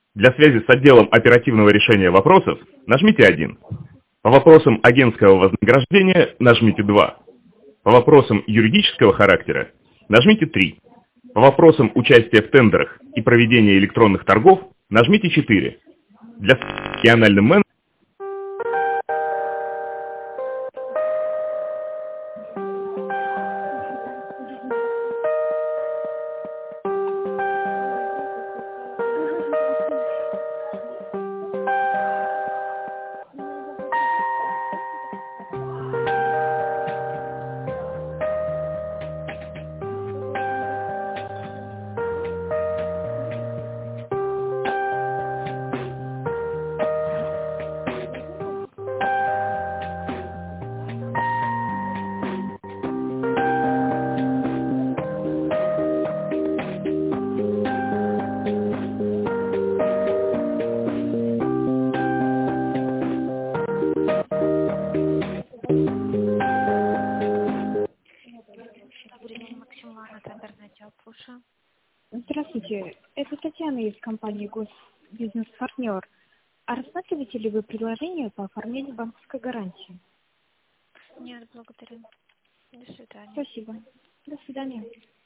Для связи с отделом оперативного решения вопросов нажмите 1. По вопросам агентского вознаграждения нажмите 2. По вопросам юридического характера нажмите 3. По вопросам участия в тендерах и проведения электронных торгов нажмите 4. Для связи с региональным менеджером Здравствуйте, это Татьяна из компании Госбизнес-партнер. А рассматриваете ли вы предложение по оформлению банковской гарантии? Нет, благодарю. До свидания. Спасибо. До свидания.